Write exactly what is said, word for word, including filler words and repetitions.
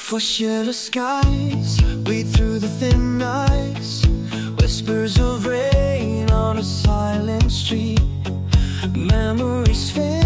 For shadowless skies bleed through the thin ice, whispers of rain on a silent street. Memories fade